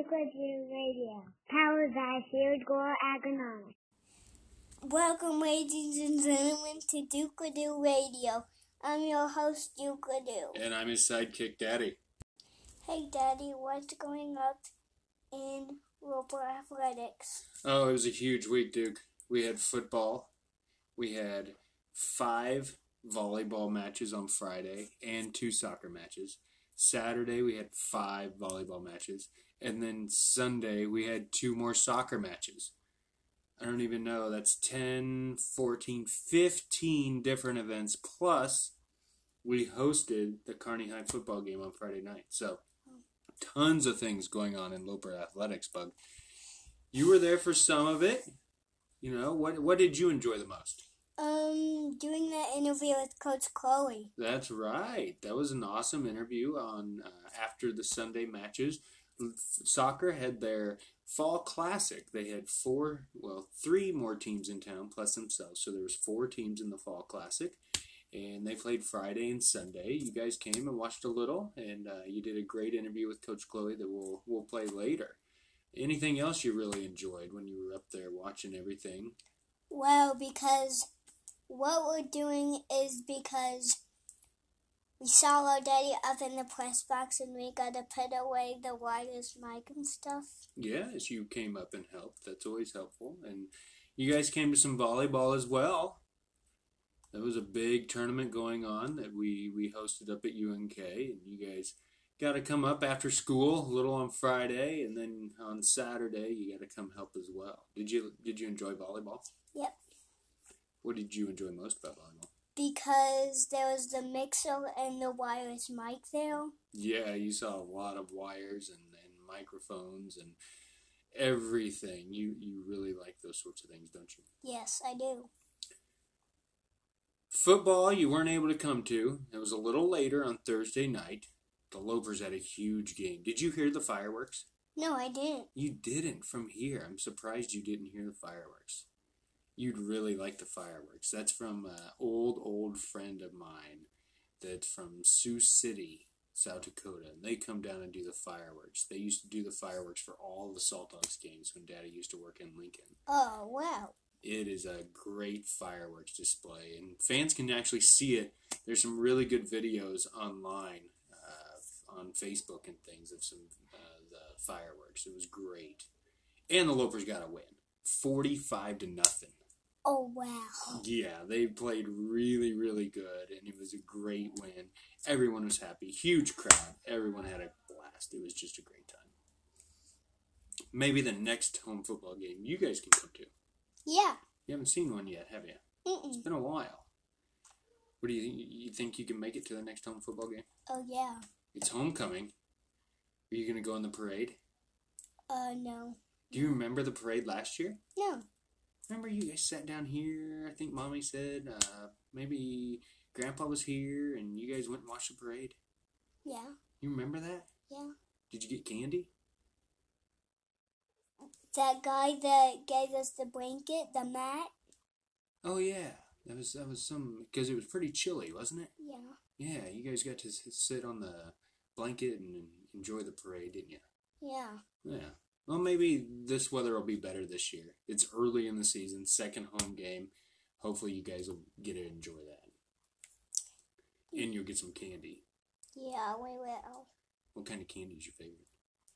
Duke Radio, powered by Field Goal Agronomics. Welcome, ladies and gentlemen, to Duke Radio. I'm your host, Duke. And I'm his sidekick, Daddy. Hey, Daddy, what's going up in Roper Athletics? Oh, it was a huge week, Duke. We had football. We had 5 volleyball matches on Friday and 2 soccer matches. Saturday, we had 5 volleyball matches. And then Sunday, we had 2 more soccer matches. I don't even know. That's 10, 14, 15 different events. Plus, we hosted the Kearney High football game on Friday night. So, tons of things going on in Loper Athletics, Bug. You were there for some of it. You know, what did you enjoy the most? Doing that interview with Coach Chloe. That's right. That was an awesome interview on after the Sunday matches. Soccer had their fall classic. They had 3 more teams in town plus themselves. So there was 4 teams in the fall classic, and they played Friday and Sunday. You guys came and watched a little, and you did a great interview with Coach Chloe that we'll play later. Anything else you really enjoyed when you were up there watching everything? Well, because what we're doing is because we saw our daddy up in the press box and we got to put away the wireless mic and stuff. Yes, you came up and helped. That's always helpful. And you guys came to some volleyball as well. There was a big tournament going on that we hosted up at UNK, and you guys got to come up after school, a little on Friday, and then on Saturday you got to come help as well. Did you enjoy volleyball? Yep. What did you enjoy most about volleyball? Because there was the mixer and the wireless mic there. Yeah, you saw a lot of wires and microphones and everything. You really like those sorts of things, don't you? Yes, I do. Football you weren't able to come to. It was a little later on Thursday night. The Lopers had a huge game. Did you hear the fireworks? No, I didn't. You didn't from here. I'm surprised you didn't hear the fireworks. You'd really like the fireworks. That's from an old friend of mine that's from Sioux City, South Dakota. And they come down and do the fireworks. They used to do the fireworks for all the Salt Dogs games when Daddy used to work in Lincoln. Oh, wow. It is a great fireworks display. And fans can actually see it. There's some really good videos online on Facebook and things of some the fireworks. It was great. And the Lopers got a win. 45-0. Oh, wow. Yeah, they played really, really good, and it was a great win. Everyone was happy. Huge crowd. Everyone had a blast. It was just a great time. Maybe the next home football game you guys can come to. Yeah. You haven't seen one yet, have you? It's been a while. What do you think you can make it to the next home football game? Oh, yeah. It's homecoming. Are you going to go in the parade? No. Do you remember the parade last year? No. Remember you guys sat down here, I think Mommy said, maybe Grandpa was here, and you guys went and watched the parade? Yeah. You remember that? Yeah. Did you get candy? That guy that gave us the blanket, the mat? Oh, yeah. That was some, because it was pretty chilly, wasn't it? Yeah. Yeah, you guys got to sit on the blanket and enjoy the parade, didn't you? Yeah. Yeah. Well, maybe this weather will be better this year. It's early in the season, second home game. Hopefully you guys will get to enjoy that. And you'll get some candy. Yeah, we will. What kind of candy is your favorite?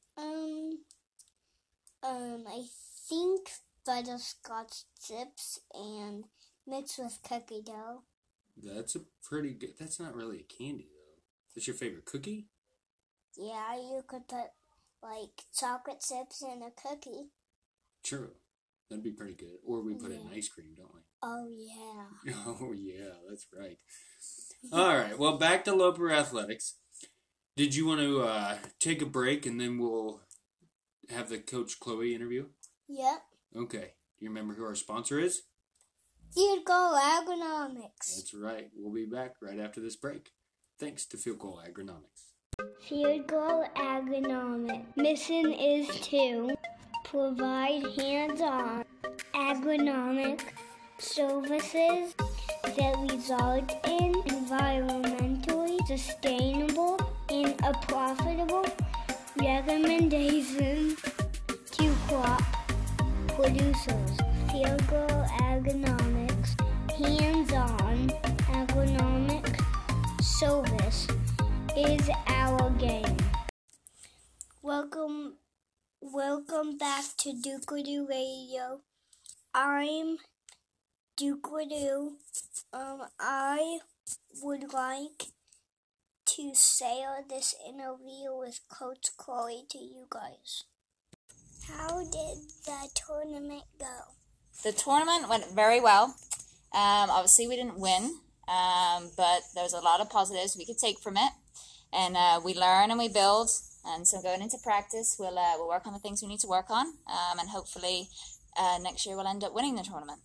I think butterscotch chips and mixed with cookie dough. That's a pretty good, that's not really a candy though. That's your favorite cookie? Yeah, you could put like chocolate chips in a cookie. True. That'd be pretty good. Or we put it in ice cream, don't we? Oh, yeah. Oh, yeah, that's right. All right, well, back to Loper Athletics. Did you want to take a break and then we'll have the Coach Chloe interview? Yep. Okay. Do you remember who our sponsor is? Field Goal Agronomics. That's right. We'll be back right after this break. Thanks to Field Goal Agronomics. Field Goal Agronomics. Mission is to provide hands-on agronomic services that result in environmentally sustainable and a profitable Recommendation to crop producers. Field goal ergonomics. Hands-on ergonomic service is our game. Welcome back to Duke-a-Doo Radio. I'm Duke-a-Doo. I would like to say this interview with Coach Chloe to you guys. How did the tournament go? The tournament went very well. Obviously, we didn't win, but there's a lot of positives we could take from it. And we learn and we build. And so going into practice, we'll work on the things we need to work on. And hopefully next year we'll end up winning the tournament.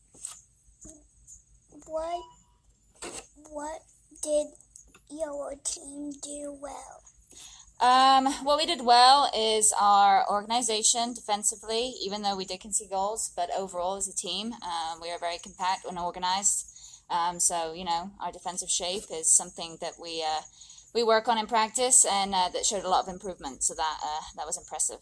What did your team do well? What we did well is our organization defensively, even though we did concede goals, but overall as a team, we are very compact and organized. So, our defensive shape is something that we work on in practice, and that showed a lot of improvement. So that was impressive.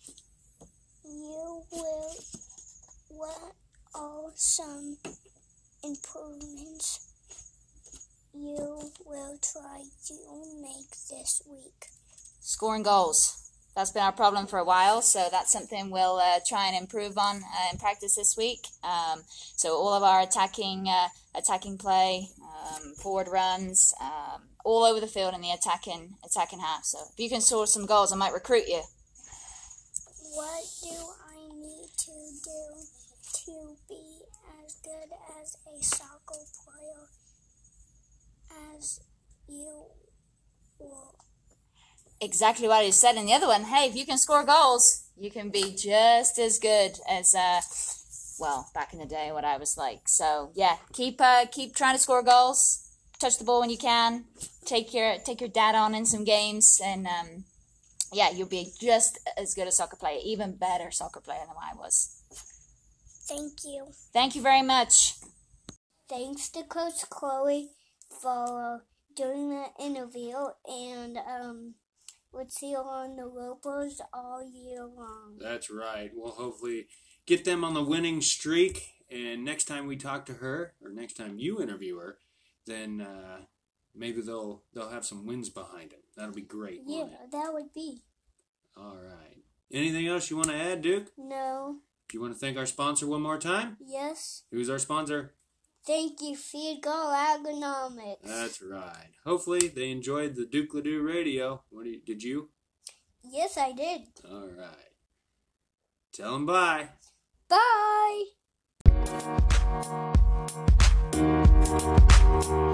What are some improvements you will try to make this week? Scoring goals. That's been our problem for a while, so that's something we'll try and improve on in practice this week. So all of our attacking play, forward runs, all over the field in the attacking half. So if you can score some goals, I might recruit you. What do I need to do to be as good as a soccer player as you were? Exactly what you said in the other one. Hey, if you can score goals, you can be just as good as, back in the day, what I was like. So, yeah, keep trying to score goals. Touch the ball when you can. Take your dad on in some games. And, you'll be just as good a soccer player, even better soccer player than I was. Thank you. Thank you very much. Thanks to Coach Chloe for doing the interview. And, we'll see you on the Ropers all year long. That's right. We'll hopefully get them on the winning streak. And next time we talk to her, or next time you interview her, then maybe they'll have some wins behind them. That'll be great. Yeah, that would be. All right. Anything else you want to add, Duke? No. Do you want to thank our sponsor one more time? Yes. Who's our sponsor? Thank you, Field Goal Ergonomics. That's right. Hopefully they enjoyed the Duke-a-Doo Radio. Did you? Yes, I did. All right. Tell them bye. Bye.